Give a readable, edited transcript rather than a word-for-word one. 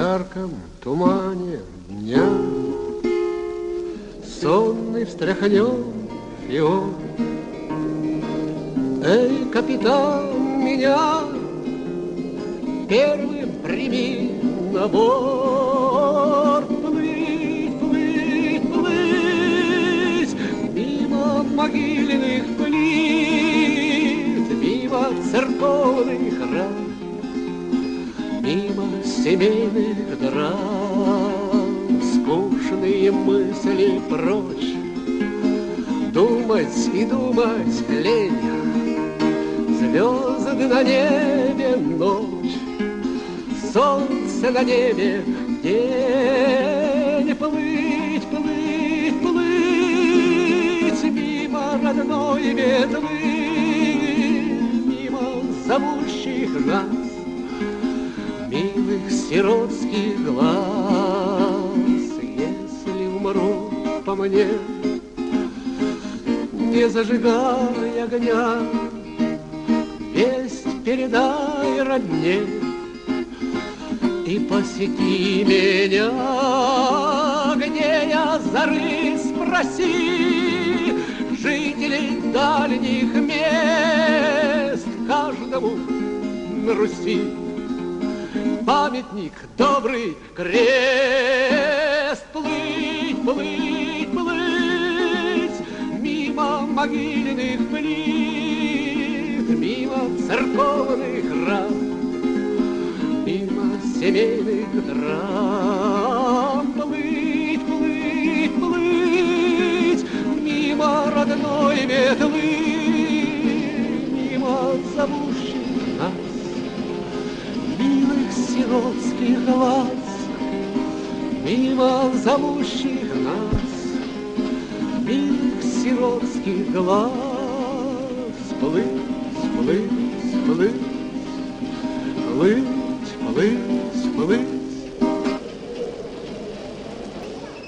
ярком тумане дня сонный встряхнем фиол. Эй, капитан, меня первым прими на борт. Плыть, плыть, плыть мимо могильных плит, мимо церковных рам, мимо семейных драм, скучные мысли прочь. Думать и думать лень, звезды на небе ночь, солнце на небе день. Плыть, плыть, плыть мимо родной ветвы, мимо зовущих нас милых сиротских глаз. Если умру по мне, не зажигай огня, весть передай родне и посети меня, где я зары спроси жителей дальних мест. Каждому на Руси памятник, добрый крест. Плыть, плыть, плыть мимо могильных плит, мимо церковных рам, мимо семейных драм. Плыть, плыть, плыть мимо родной ветвы, мимо зовущих нас милых сиротских глаз, мимо зовущих нас милых сиротских глаз. Плыть, плыть, плыть, плыть, плыть, плыть.